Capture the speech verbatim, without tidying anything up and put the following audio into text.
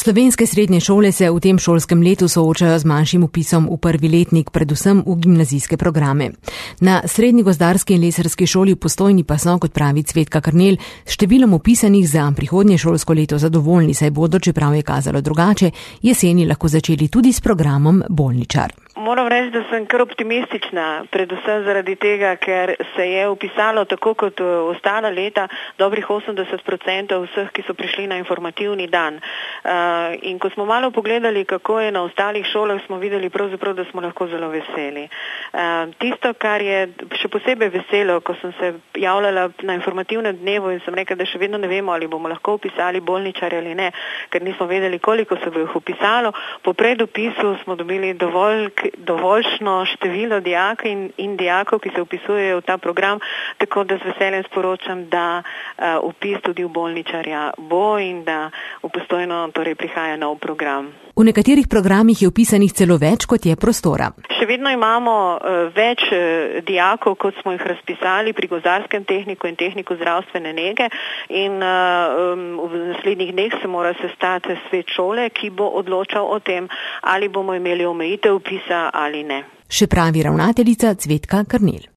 Slovenske srednje šole se v tem šolskem letu soočajo z manjšim vpisom v prvi letnik, predvsem v gimnazijske programe. Na Srednji gozdarski in lesarski šoli v Postojni pa so, kot pravi Cvetka Krnelj, s številom vpisanih za prihodnje šolsko leto zadovoljni, saj bodo, čeprav je kazalo drugače, jeseni lahko začeli tudi s programom Bolničar. Moram reči, da sem kar optimistična, predvsem zaradi tega, ker se je vpisalo tako kot ostala leta dobrih osemdeset procentov vseh, ki so prišli na informativni dan. Uh, in ko smo malo pogledali, kako je na ostalih šolah, smo videli pravzaprav, da smo lahko zelo veseli. Uh, tisto, kar je še posebej veselo, ko sem se javljala na informativnem dnevu in sem rekla, da še vedno ne vemo, ali bomo lahko vpisali bolničarje ali ne, ker nismo vedeli, koliko se bo jih vpisalo. Po predvpisu smo dobili dovolj dovoljšno število dijakov in, in dijakov, ki se vpisujejo v ta program, tako da z veseljem sporočam, da uh, vpis tudi v bolničarja bo in da v Postojno torej prihaja nov program. V nekaterih programih je vpisanih celo več, kot je prostora. Še vedno imamo uh, več uh, dijakov, kot smo jih razpisali pri gozdarskem tehniku in tehniku zdravstvene nege in uh, um, v naslednjih dneh se mora sestati svet šole, ki bo odločal o tem, ali bomo imeli omejitev vpisa ali ne. Še pravi ravnateljica Cvetka Krnelj.